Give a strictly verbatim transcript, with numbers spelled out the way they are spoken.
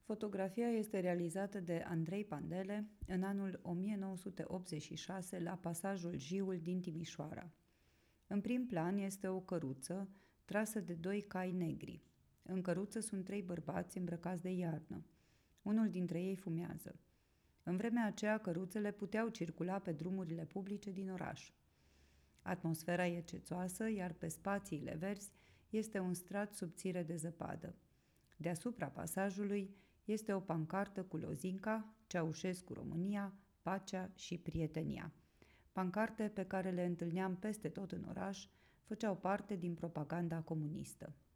Fotografia este realizată de Andrei Pandele în anul o mie nouă sute optzeci și șase la pasajul Jiul din Timișoara. În prim plan este o căruță trasă de doi cai negri. În căruță sunt trei bărbați îmbrăcați de iarnă. Unul dintre ei fumează. În vremea aceea, căruțele puteau circula pe drumurile publice din oraș. Atmosfera e cețoasă, iar pe spațiile verzi este un strat subțire de zăpadă. Deasupra pasajului este o pancartă cu lozinca Ceaușescu România, pacea și prietenia. Pancarte pe care le întâlneam peste tot în oraș făceau parte din propaganda comunistă.